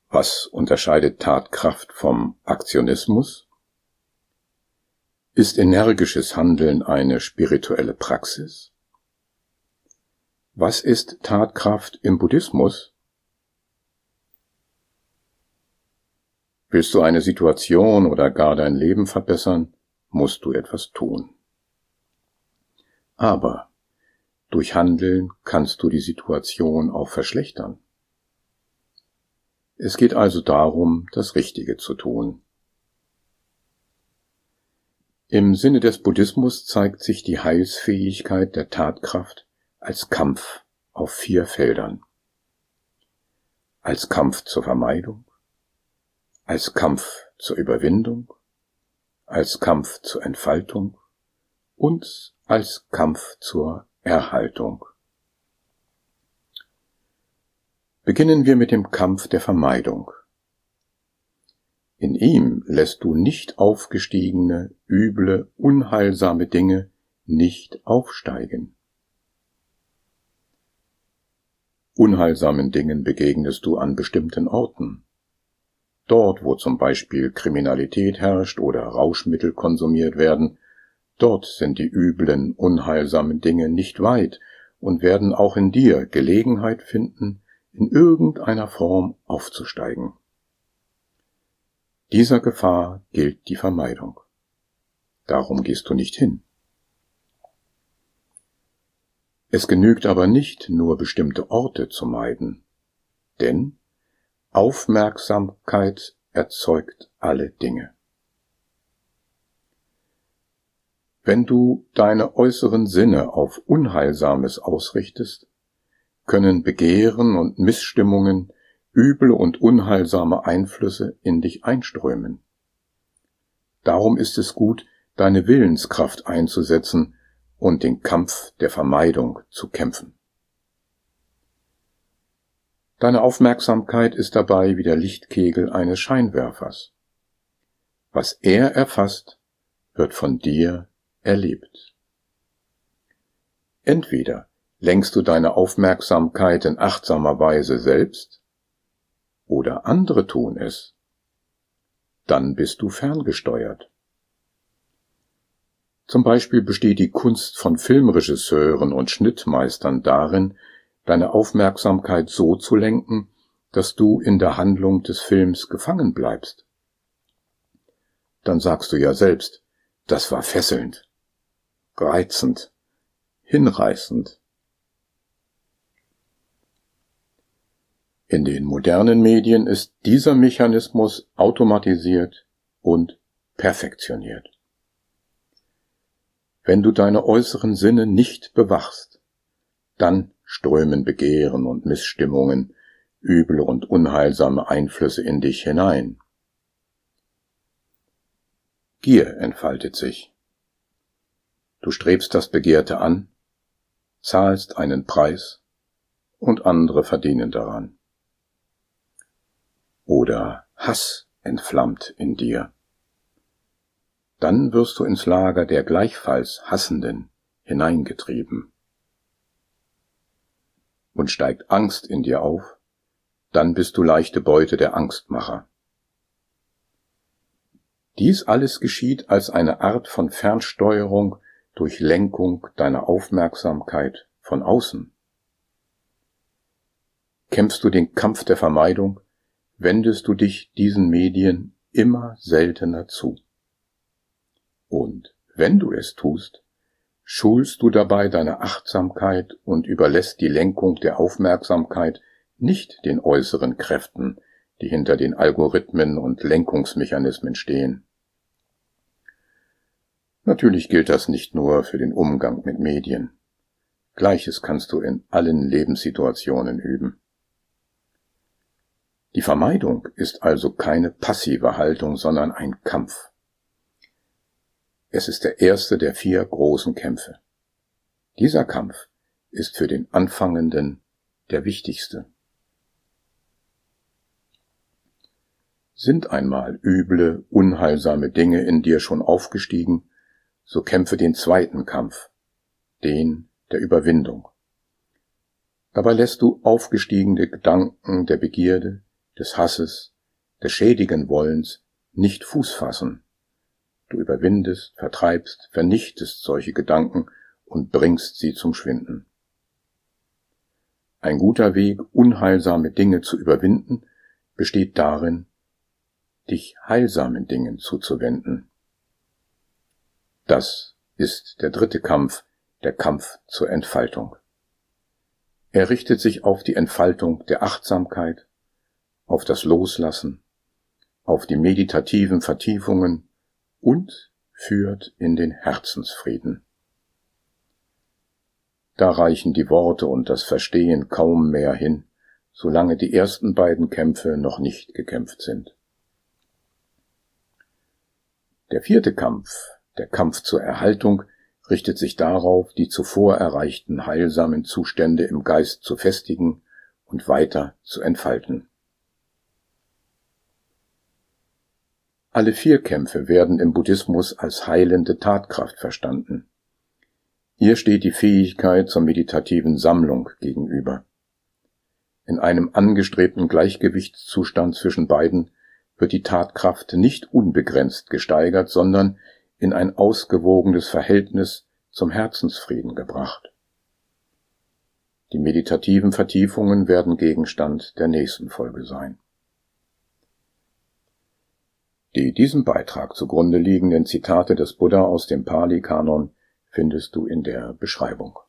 Was unterscheidet Tatkraft vom Aktionismus? Ist energisches Handeln eine spirituelle Praxis? Was ist Tatkraft im Buddhismus? Willst du eine Situation oder gar dein Leben verbessern, musst du etwas tun. Aber durch Handeln kannst du die Situation auch verschlechtern. Es geht also darum, das Richtige zu tun. Im Sinne des Buddhismus zeigt sich die Heilsfähigkeit der Tatkraft als Kampf auf 4 Feldern. Als Kampf zur Vermeidung, als Kampf zur Überwindung, als Kampf zur Entfaltung und als Kampf zur Erhaltung. Beginnen wir mit dem Kampf der Vermeidung. In ihm lässt du nicht aufgestiegene, üble, unheilsame Dinge nicht aufsteigen. Unheilsamen Dingen begegnest du an bestimmten Orten. Dort, wo zum Beispiel Kriminalität herrscht oder Rauschmittel konsumiert werden, dort sind die üblen, unheilsamen Dinge nicht weit und werden auch in dir Gelegenheit finden, in irgendeiner Form aufzusteigen. Dieser Gefahr gilt die Vermeidung. Darum gehst du nicht hin. Es genügt aber nicht, nur bestimmte Orte zu meiden, denn Aufmerksamkeit erzeugt alle Dinge. Wenn du deine äußeren Sinne auf Unheilsames ausrichtest, können Begehren und Missstimmungen, üble und unheilsame Einflüsse in dich einströmen. Darum ist es gut, deine Willenskraft einzusetzen und den Kampf der Vermeidung zu kämpfen. Deine Aufmerksamkeit ist dabei wie der Lichtkegel eines Scheinwerfers. Was er erfasst, wird von dir erlebt. Entweder lenkst du deine Aufmerksamkeit in achtsamer Weise selbst, oder andere tun es. Dann bist du ferngesteuert. Zum Beispiel besteht die Kunst von Filmregisseuren und Schnittmeistern darin, deine Aufmerksamkeit so zu lenken, dass du in der Handlung des Films gefangen bleibst. Dann sagst du ja selbst, das war fesselnd, reizend, hinreißend. In den modernen Medien ist dieser Mechanismus automatisiert und perfektioniert. Wenn du deine äußeren Sinne nicht bewachst, dann strömen Begehren und Missstimmungen, üble und unheilsame Einflüsse in dich hinein. Gier entfaltet sich. Du strebst das Begehrte an, zahlst einen Preis und andere verdienen daran. Oder Hass entflammt in dir. Dann wirst du ins Lager der gleichfalls Hassenden hineingetrieben. Und steigt Angst in dir auf, dann bist du leichte Beute der Angstmacher. Dies alles geschieht als eine Art von Fernsteuerung durch Lenkung deiner Aufmerksamkeit von außen. Kämpfst du den Kampf der Vermeidung, wendest du dich diesen Medien immer seltener zu. Und wenn du es tust, schulst du dabei deine Achtsamkeit und überlässt die Lenkung der Aufmerksamkeit nicht den äußeren Kräften, die hinter den Algorithmen und Lenkungsmechanismen stehen. Natürlich gilt das nicht nur für den Umgang mit Medien. Gleiches kannst du in allen Lebenssituationen üben. Die Vermeidung ist also keine passive Haltung, sondern ein Kampf. Es ist der erste der 4 großen Kämpfe. Dieser Kampf ist für den Anfangenden der wichtigste. Sind einmal üble, unheilsame Dinge in dir schon aufgestiegen, so kämpfe den zweiten Kampf, den der Überwindung. Dabei lässt du aufgestiegene Gedanken der Begierde, des Hasses, des schädigen Wollens nicht Fuß fassen. Du überwindest, vertreibst, vernichtest solche Gedanken und bringst sie zum Schwinden. Ein guter Weg, unheilsame Dinge zu überwinden, besteht darin, dich heilsamen Dingen zuzuwenden. Das ist der dritte Kampf, der Kampf zur Entfaltung. Er richtet sich auf die Entfaltung der Achtsamkeit, auf das Loslassen, auf die meditativen Vertiefungen und führt in den Herzensfrieden. Da reichen die Worte und das Verstehen kaum mehr hin, solange die ersten beiden Kämpfe noch nicht gekämpft sind. Der vierte Kampf, der Kampf zur Erhaltung, richtet sich darauf, die zuvor erreichten heilsamen Zustände im Geist zu festigen und weiter zu entfalten. Alle vier Kämpfe werden im Buddhismus als heilende Tatkraft verstanden. Hier steht die Fähigkeit zur meditativen Sammlung gegenüber. In einem angestrebten Gleichgewichtszustand zwischen beiden wird die Tatkraft nicht unbegrenzt gesteigert, sondern in ein ausgewogenes Verhältnis zum Herzensfrieden gebracht. Die meditativen Vertiefungen werden Gegenstand der nächsten Folge sein. Die diesem Beitrag zugrunde liegenden Zitate des Buddha aus dem Pali-Kanon findest du in der Beschreibung.